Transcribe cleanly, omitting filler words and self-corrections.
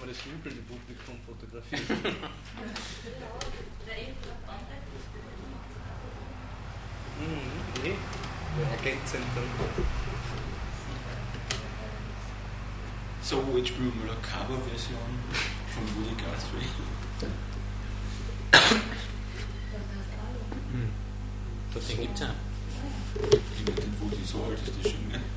aber das jubelnde Publikum fotografiert. Ergänzend dann. So, jetzt spielen wir mal eine Coverversion von Woody Guthrie. Den gibt's ja. Ich meine, den Woody so alt ist, die schon.